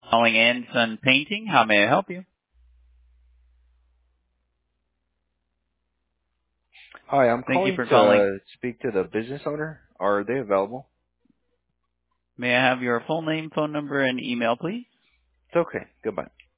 Calling Anson Painting. How may I help you? Hi, I'm Thank you calling for calling. to speak to the business owner. Are they available? May I have your full name, phone number, and email, please? It's okay. Goodbye.